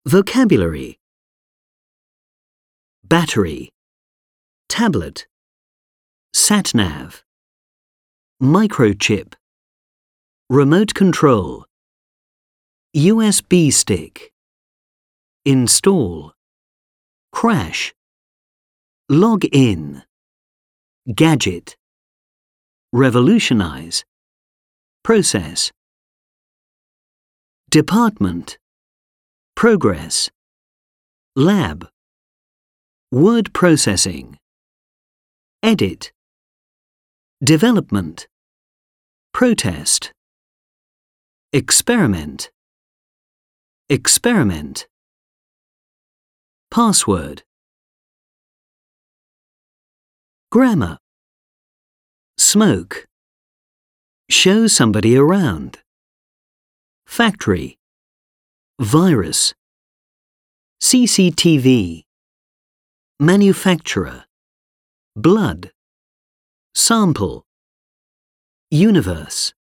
Vocabulary: battery, tablet, sat-nav, microchip, remote control, USB stick, install, crash, log in, gadget, revolutionize, process, department, progress, lab, word processing, edit, development, protest, experiment, experiment, password. Grammar: smoke, show somebody around, factory, virus, CCTV, manufacturer, blood, sample, universe.